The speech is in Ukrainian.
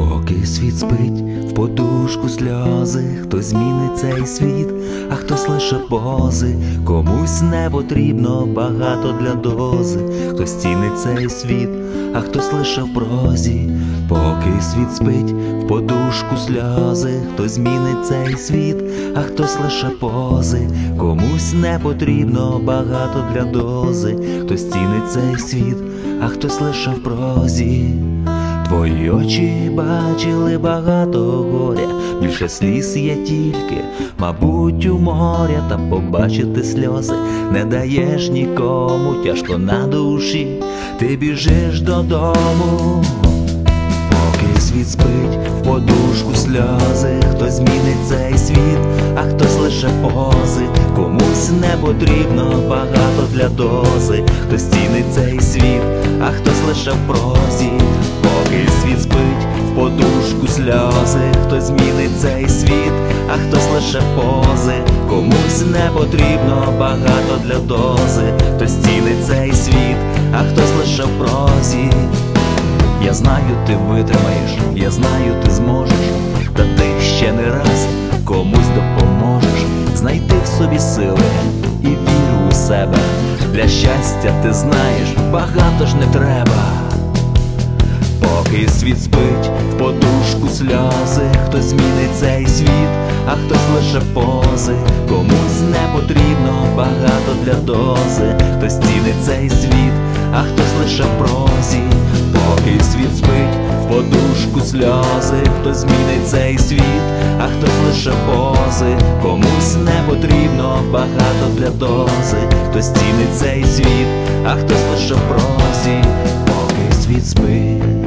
Поки світ спить, в подушку сльози, хтось змінить цей світ, а хтось лише пози. Комусь не потрібно багато для дози, хтось цінить цей світ, а хтось лише в прозі. Поки світ спить, в подушку сльози, хтось змінить цей світ, а хтось лише пози. Комусь не потрібно багато для дози, хтось цінить цей світ, а хтось лише в прозі. Твої очі бачили багато горя, більше сліз є тільки, мабуть, у моря. Та побачити сльози не даєш нікому, тяжко на душі, ти біжиш додому. Поки світ спить, в подушку сльози, хтось змінить цей світ, а хтось лише пози. Комусь не потрібно багато для дози, хтось цінить цей світ, а хтось лише в прозі. Поки світ спить, в подушку сльози, хтось змінить цей світ, а хтось лише пози. Комусь не потрібно багато для дози, хтось цінить цей світ, а хтось лише в прозі. Я знаю, ти витримаєш, я знаю, ти зможеш, та ти ще не раз комусь допоможеш знайти в собі сили і віру у себе. Для щастя, ти знаєш, багато ж не треба. Поки світ спить, в подушку сльози, хтось змінить цей світ, а хтось лише пози. Комусь не потрібно багато для дози, хтось цінить цей світ, а хтось лише в прозі. Поки світ спить, в подушку сльози, хтось змінить цей світ, а хтось лише пози. Комусь не потрібно багато для дози, хтось цінить цей світ, а хтось лише в прозі. Поки світ спить.